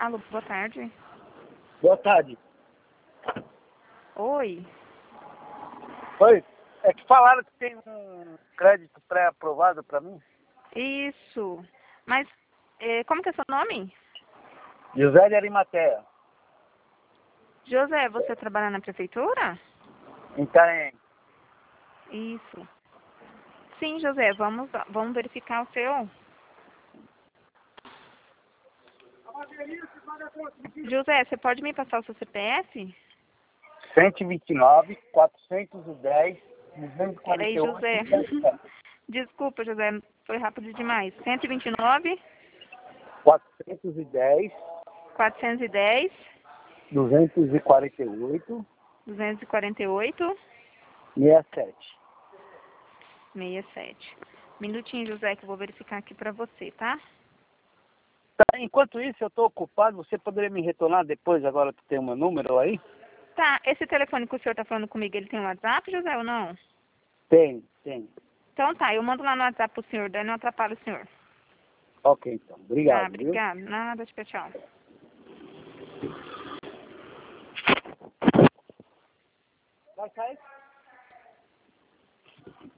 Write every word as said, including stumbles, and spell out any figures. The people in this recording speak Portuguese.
Alô, boa tarde. Boa tarde. Oi. Oi, é que falaram que tem um crédito pré-aprovado para mim? Isso. Mas, eh, como que é seu nome? José de Arimateia, José, você trabalha na prefeitura? em Itanhaém. Isso. Sim, José, vamos, vamos verificar o seu. José, você pode me passar o seu C P F? cento e vinte e nove, quatrocentos e dez, duzentos e quarenta Peraí, e oito. José. Desculpa, José, foi rápido demais. cento e vinte e nove, quatrocentos e dez, quatrocentos e dez, duzentos e quarenta e oito, duzentos e quarenta e oito, sessenta e sete. sessenta e sete. Minutinho, José, que eu vou verificar aqui pra você, tá? Tá, enquanto isso, eu estou ocupado. Você poderia me retornar depois, agora que tem o meu número aí? Tá, esse telefone que o senhor tá falando comigo, ele tem um WhatsApp, José, ou não? Tem, tem. Então tá, eu mando lá no WhatsApp pro senhor, daí não atrapalha o senhor. Ok, então. Tá, Obrigado, viu? obrigada. Nada, tchau, tchau. Vai sair?